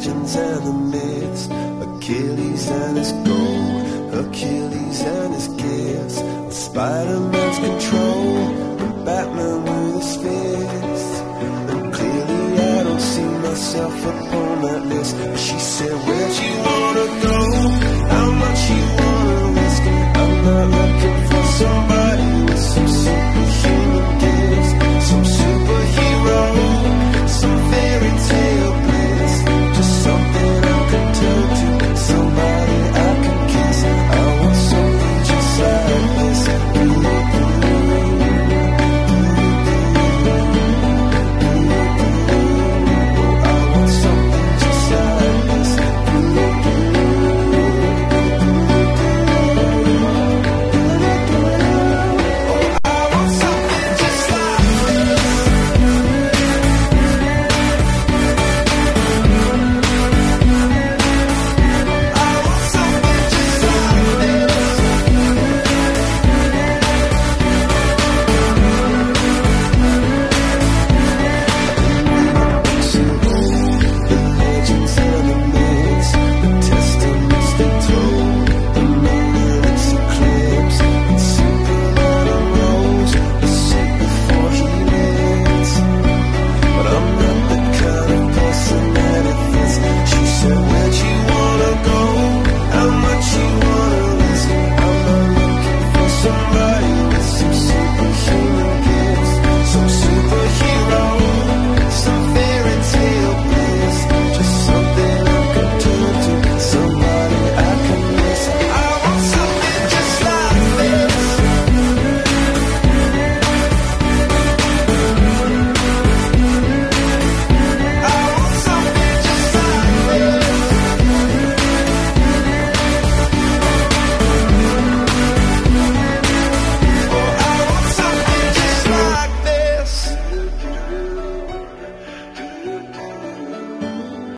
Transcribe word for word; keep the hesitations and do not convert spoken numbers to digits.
legends and the myths, Achilles and his gold, Hercules and his gifts, Spider-Man's control, and Batman with his fists. And clearly I don't see myself upon that list. But she said, where'd you wanna go? How much you wanna risk it? I'm not looking for somebody